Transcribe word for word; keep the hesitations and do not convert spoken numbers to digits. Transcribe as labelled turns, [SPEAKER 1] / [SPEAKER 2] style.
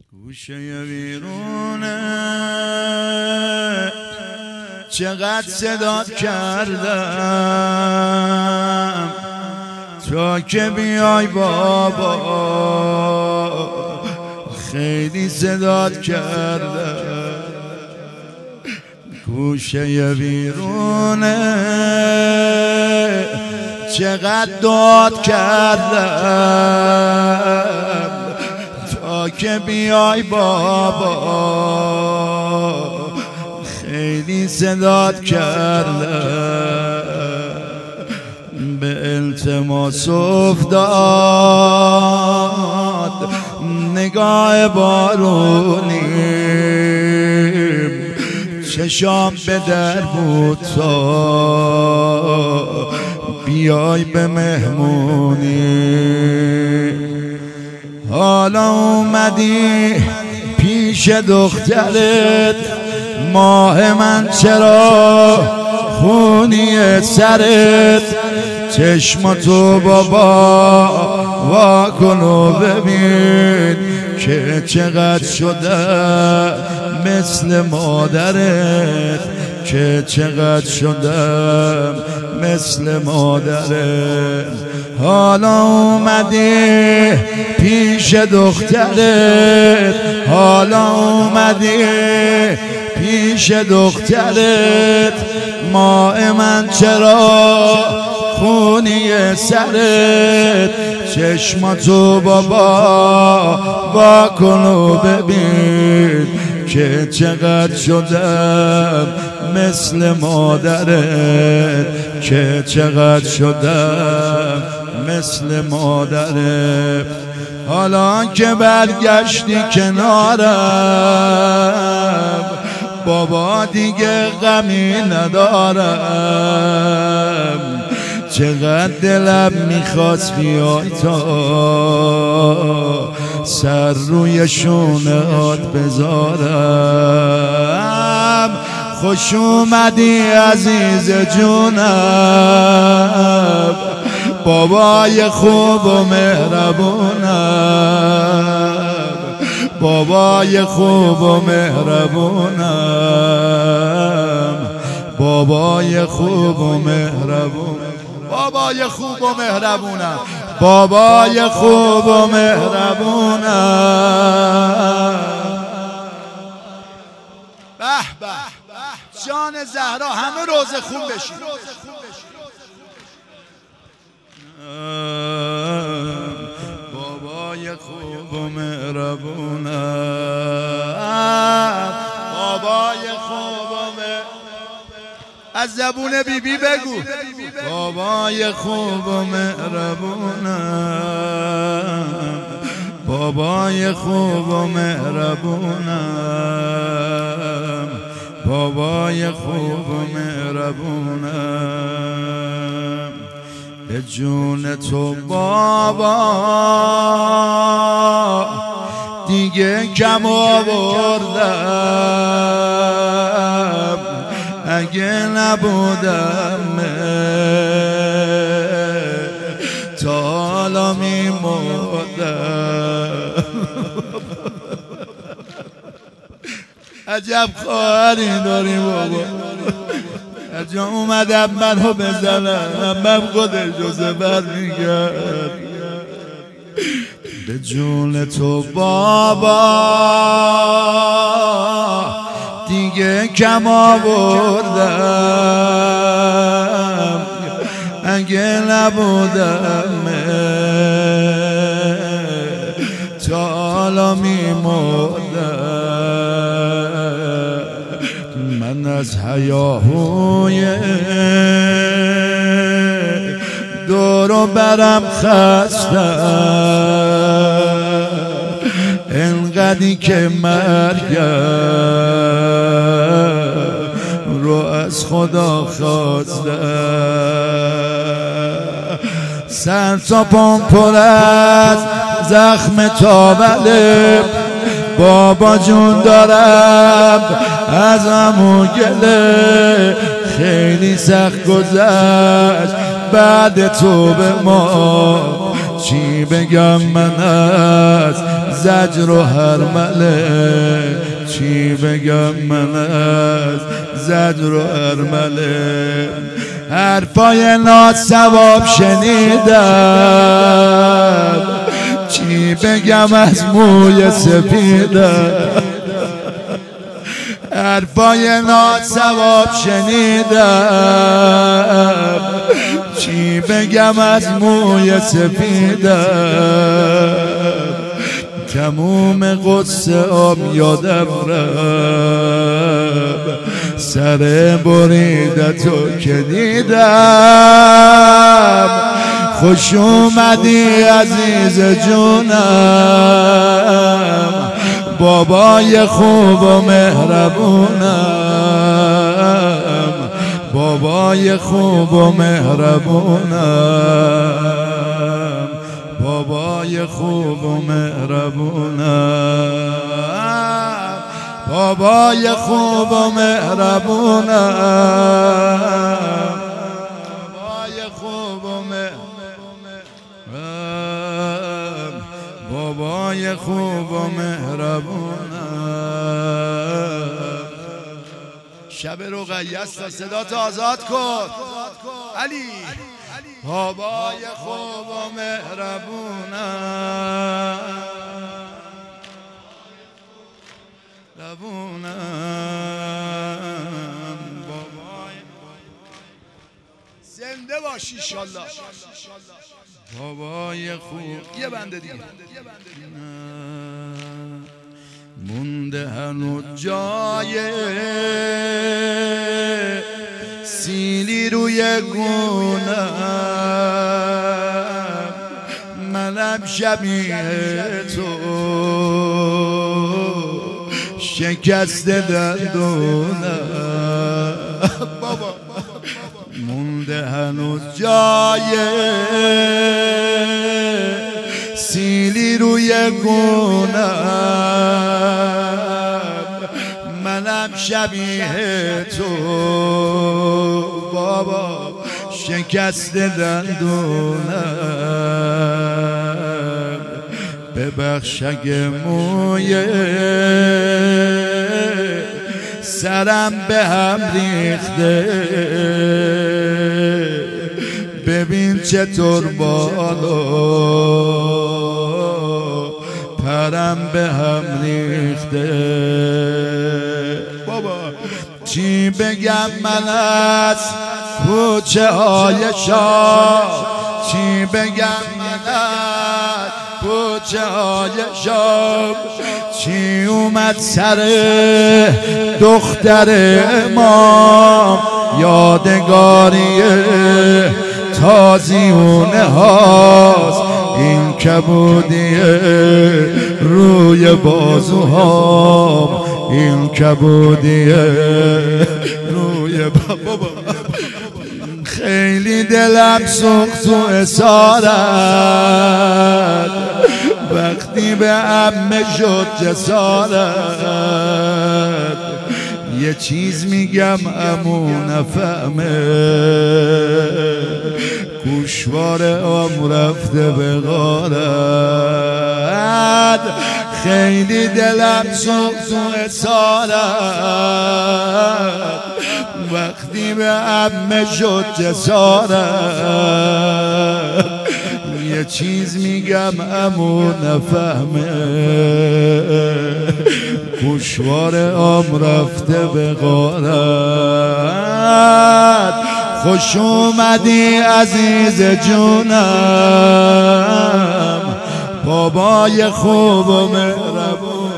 [SPEAKER 1] گوشه ویرونه چقدر صدات کردم تا که بیای بابا، خیلی صدات کردم. گوشه ویرونه چقدر داد کردم تا که بیای بابا، خیلی صدات کردم. به التماس افتاد نگاه بارونیم، چشام به در بود تا بیای به مهمونی. حالا اومدی پیش دخترت، ماه من چرا خونی سرت؟ چشماتو بابا وا کن و ببین که چقدر شده مثل مادرت، که چقدر شدم مثل مادرت. حالا اومدی پیش دخترت، حالا اومدی پیش دخترت، ماه من چرا خونی سرت؟ چشماتو بابا وا کن و ببین که چقدر شدم مثل مادرت، که چقدر شدم مثل مادرت. حالا که برگشتی کنارم بابا دیگه غمی ندارم، چقدر دلم میخواست بیای تا سر روی شونه‌ات بذارم. خوش اومدی عزیز جونم، بابای خوب و مهربونم، بابای خوب و مهربونم، بابای خوب و مهربونم، بابای خوب و مهربونم، بابای خوب و مهربونم. به به جان زهرا، همه روزه خون بشید. بابای خوب و مهربونم، بابای خوب و مهربونم. از زبون بی بی بگو بابای خوب و مهربونم، بابای خوب و مهربونم، بابای خوب و مهربونم. به جون تو بابا دیگه کم آوردم، اگه نبودم تا حالا میمردم. عجب خواهری داریم بابا، از جا اومدم منو بزنم، من خودش رو زبر میگرد. به جون تو بابا دیگه کم آوردم، اگه نبودم تا حالا میمردم. من از هیاهوی دور و برم خستم، انقدری که مرگم رو از خدا خواستم. سر تا پام پر از زخم تاوله، بابا جون دارم از عمو گله، خیلی سخت گذشت بعد تو به ما چی بگم من از زجر و هرمله، چی بگم من از زجر و هرمله. حرفای ناصواب شنیدم، چی بگم از موی سپیدم. حرفای ناصواب شنیدم، چی بگم از موی سپیدم. تموم قصه آم یادم رفت، سر بریدتو که دیدم. خوش اومدی عزیز جونم، بابای خوب و مهربونم، بابای خوب و مهربونم، بابای خوب و مهربونم، بابای خوب و مهربونم، بابای خوب و مهربونم، بابای خوب و مهربونم. شب رقیه است، صدات آزاد کن علی. بابای خوب و مهربونم، ربونم، بابای زنده باشی انشالله. بابای خوب. یه بنده دیگه مونده هنوز جای سیلی روی گونم، منم شبیه تو شکست دندونم. بابا مونده هنوز جای سیلی روی گونم، منم شبیه تو بابا شکست دندونم. ببخش اگه موی سرم به هم ریخته، ببین چطور بالا پرم به هم ریخته. بابا چی بگم من از کوچه های شاه، چی بگم من از کوچه های شام، چی اومد سر دختر امام، یادگاری تازیونه هاست این کبودیه روی بازوهام، این کبودیه روی بابا. خیلی دلم سوخت تو اسارت، وقتی به عمه شد جسارت. یه چیز میگم عمو نفهمه، گوشوار عمر رفته به غارت. خیلی دلم سوخت تو اسارت، وقتی به عمه شد جسارت. یه چیز میگم عمو نفهمه، گوشوار عمر رفته به غارت. خوش اومدی عزیز جونم، بابای خوب و مهربون.